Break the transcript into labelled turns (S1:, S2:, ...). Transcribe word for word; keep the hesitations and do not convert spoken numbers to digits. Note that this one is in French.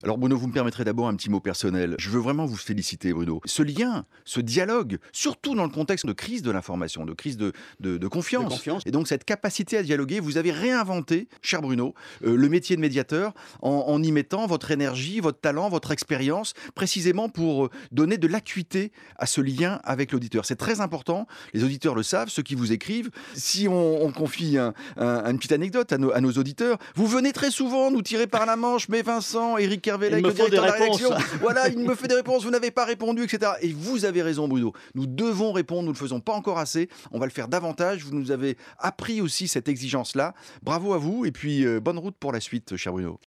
S1: Alors Bruno, vous me permettrez d'abord un petit mot personnel. Je veux vraiment vous féliciter Bruno. Ce lien, ce dialogue, surtout dans le contexte de crise de l'information, de crise de, de- de
S2: De
S1: confiance,
S2: confiance.
S1: et donc cette capacité à dialoguer, vous avez réinventé, cher Bruno, euh, le métier de médiateur en, en y mettant votre énergie, votre talent, votre expérience, précisément pour euh, donner de l'acuité à ce lien avec l'auditeur. C'est très important, les auditeurs le savent, ceux qui vous écrivent. Si on, on confie un- un- une petite anecdote à nos, à nos auditeurs, vous venez très souvent nous tirer par la manche, mais Vincent, Éric
S2: Il
S1: Kervelec,
S2: me
S1: le
S2: faut des
S1: directeur de la
S2: réponses.
S1: rédaction, voilà, il me fait des réponses, vous n'avez pas répondu, et cetera. Et vous avez raison, Bruno. Nous devons répondre, nous ne le faisons pas encore assez. On va le faire davantage. Vous nous avez appris aussi cette exigence-là. Bravo à vous, et puis euh, bonne route pour la suite, cher Bruno.